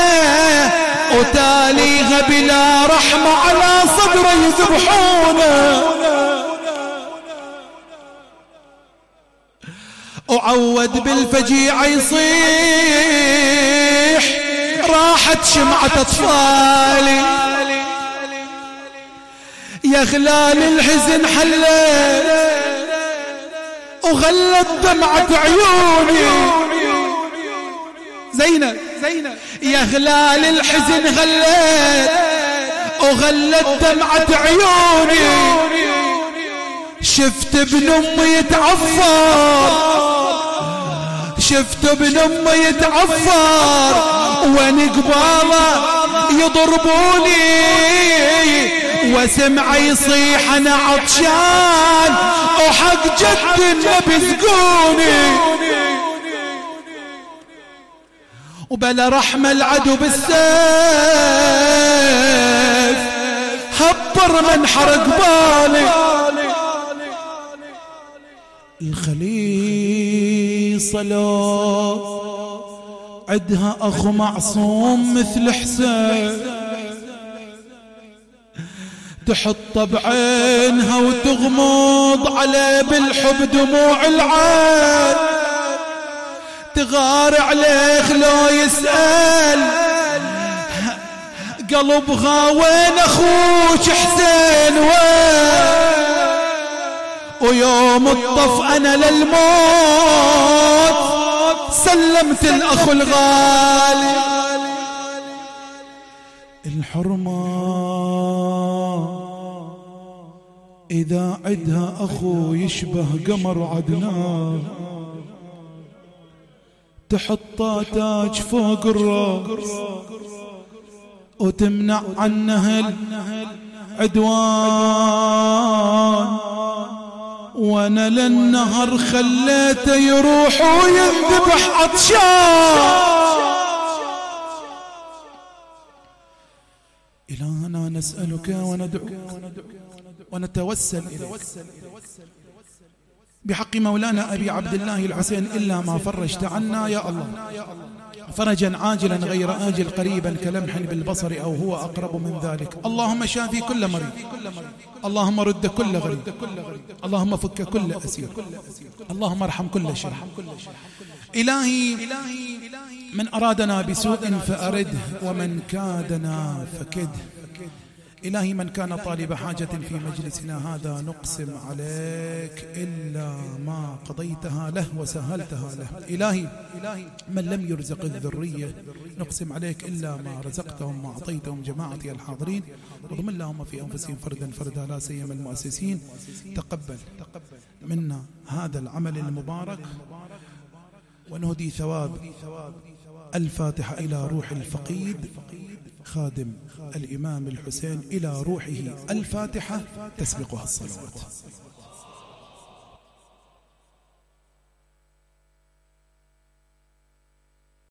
وتاليها بلا رحمة على صدره يذبحونه. وعود بالفجيعة يصيح راحت شمعة أطفالي، يا خلال الحزن حلت وغلت دمعة عيوني. زينب يا خلال الحزن غلت وغلت دمعة عيوني، شفت ابن امي يتعفر، شفت ابن امي يتعفر وين قباله يضربوني، وسمع يصيح انا عطشان وحق جد النبي سقوني. وبلا رحمة العدو بالسيف من حرق بالي. الخليصة لو عدها أخو معصوم مثل حسين تحط بعينها وتغمض عليه بالحب دموع العين، تغار عليه لو يسأل قلبها وين أخوك حسين وين، ويوم الطف أنا للموت سلمت الأخ الغالي. الحرمة إذا عدها أخو يشبه قمر عدنان، تحط تاج فوق الرأس وتمنع عنه العدوان، وانا للنهر خليته يروح وينذبح عطشان. إلهنا نسألك وندعوك ونتوسل إليك بحق مولانا أبي عبد الله الحسين إلا ما فرجت عنا يا الله، فرجا عاجلا غير آجل قريبا كلمح بالبصر أو هو أقرب من ذلك. اللهم شافي كل مريض، اللهم رد كل غريب، اللهم فك كل أسير، اللهم ارحم كل شيء. إلهي من أرادنا بسوء فأرده ومن كادنا فكده. إلهي من كان طالب حاجة في مجلسنا هذا نقسم عليك إلا ما قضيتها له وسهلتها له. إلهي من لم يرزق الذرية نقسم عليك إلا ما رزقتهم وأعطيتهم جماعتي الحاضرين، وضم اللهم في أنفسهم فردا فردا لا سيما المؤسسين. تقبل منا هذا العمل المبارك ونهدي ثواب الفاتحة إلى روح الفقيد خادم الإمام الحسين، إلى روحه الفاتحة تسبقها الصلوات.